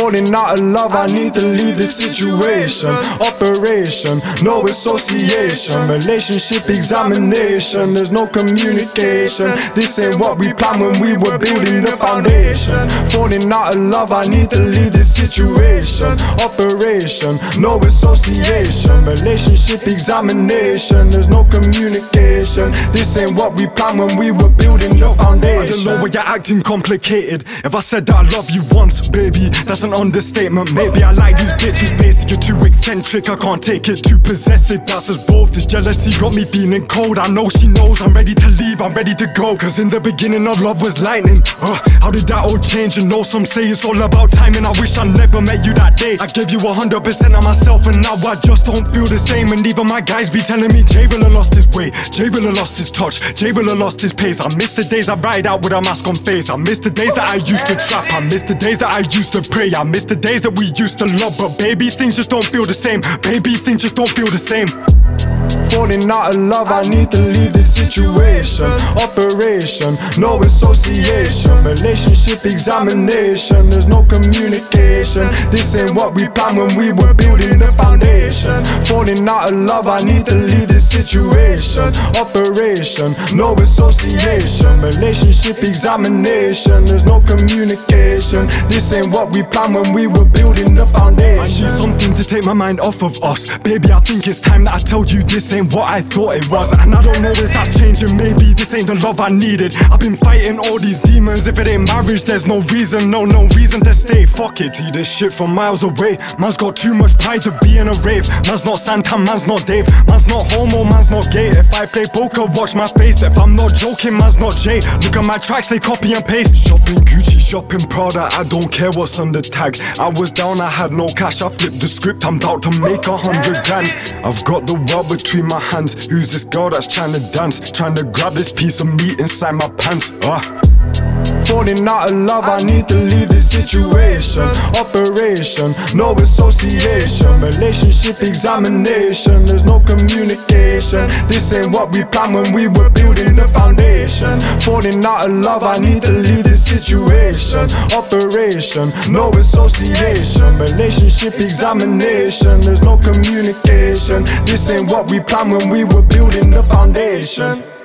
Falling out of love, I need to leave the situation. Operation, no association. Relationship examination, there's no communication. This ain't what we planned when we were building the foundation. Falling out of love, I need to leave the situation. Operation, no association. Relationship examination, there's no communication. This ain't what we planned when we were building the foundation. I don't know why you're acting complicated. If I said that I love you once, baby, that's an understatement. Maybe I like these bitches basic, you're too eccentric, I can't take it, too possessive. That's us both, this jealousy got me feeling cold. I know she knows I'm ready to leave, I'm ready to go. Cause in the beginning our love was lightning. How did that all change? You know some say it's all about timing. I wish I never met you that day. I gave you 100% of myself and now I just don't feel the same. And even my guys be telling me Jay Rilla lost his way, Jay Rilla lost his touch, Jay Rilla lost his pace. I miss the days I ride out with a mask on face. I miss the days that I used to trap, I miss the days that I used to pray, I miss the days that we used to love. But baby, things just don't feel the same. Baby, things just don't feel the same. Falling out of love, I need to leave the situation. Operation, no association. Relationship examination, there's no communication. This ain't what we planned when we were building the foundation. Falling out of love, I need to leave the situation. Operation, no association. Relationship examination, there's no communication. This ain't what we planned when we were building the foundation. I need something to take my mind off of us. Baby, I think it's time that I tell you this ain't what I thought it was. And I don't know if that's changing, maybe this ain't the love I needed. I've been fighting all these demons. If it ain't marriage, there's no reason, no reason to stay. Fuck it, see this shit from miles away. Man's got too much pride to be in a rave. Man's not Santa, man's not Dave. Man's not homo, man's not gay. If I play poker, watch my face. If I'm not joking, man's not Jay. Look at my tracks, they copy and paste. Shopping Gucci, shopping Prada, I don't care what's on the tag. I was down, I had no cash, I flipped the script, I'm about to make 100 grand. I've got the world between my hands. Who's this girl that's trying to dance? Trying to grab this piece of meat inside my pants. Falling out of love, I need to leave the situation. Operation, no association. Relationship examination, there's no communication. This ain't what we planned when we were building the foundation. Falling out of love, I need to leave the situation. Operation, no association. Relationship examination, there's no communication. This ain't what we planned when we were building the foundation.